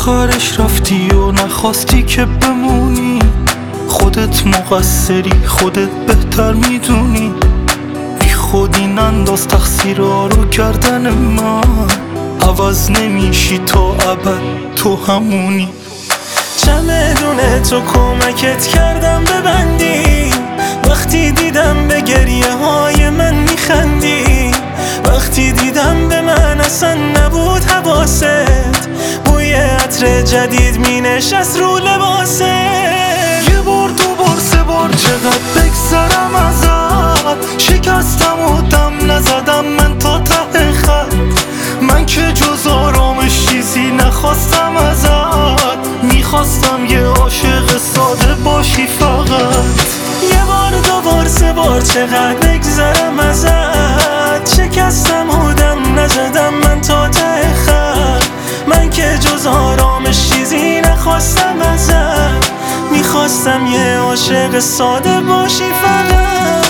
آخرش رفتی و نخواستی که بمونی. خودت مقصری، خودت بهتر میدونی. بی خودی ننداز تقصیرها رو گردن من. عوض نمیشی تا ابد، تو همونی. چمدون تو کمکت کردم ببندی. وقتی دیدم به گریه های من میخندی. وقتی دیدم به من اصلا نبود حواست. بوی عطر جدید مینشست رو لباست. یه بار دو بار سه بار چقدر بگذرم ازت. شکستم و دم نزدم من تا ته خط. من که جز آرامش چیزی نخواستم ازت. میخواستم یه عاشق ساده باشی فقط. یه بار دو بار سه بار چقدر بگذرم ازت. شکستم و دم نزدم من تا ته خط. من که جز آرامش چیزی نخواستم ازت. میخواستم یه عاشق ساده باشی فقط.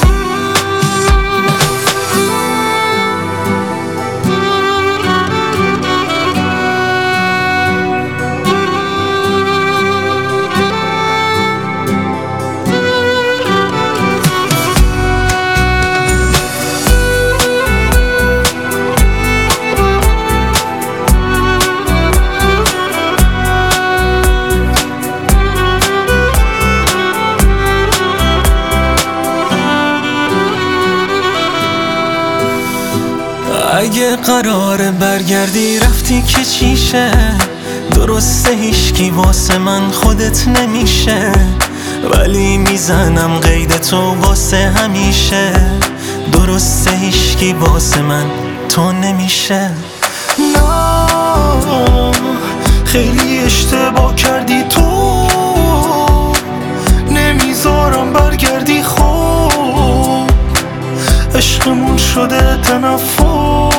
اگه قراره برگردی رفتی که چیشه. درسته هیچکی واسه من خودت نمیشه. ولی میزنم قید تو واسه همیشه. درسته هیچکی واسه من تو نمیشه. نه خیلی اشتباه کردی تو. نمیذارم برگردی خوب. عشقمون شده تنفر.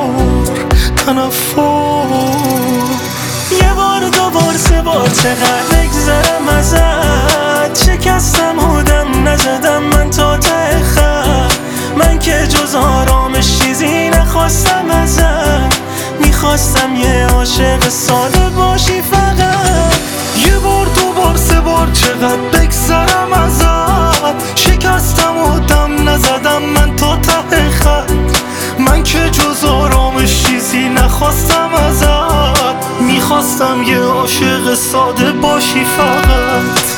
یه بار دو بار سه بار چقدر بگذرم ازت. شکستم و دم نزدم من تا ته خط. من که جز آرامش چیزی نخواستم ازت. میخواستم یه عاشق ساده باشی فقط. یه بار دو بار سه بار چقدر بگذرم ازت. شکستم و دم نزدم من تا ته خط. من که جز آرامش چیزی نخواستم ازت. میخواستم یه عاشق ساده باشی فقط.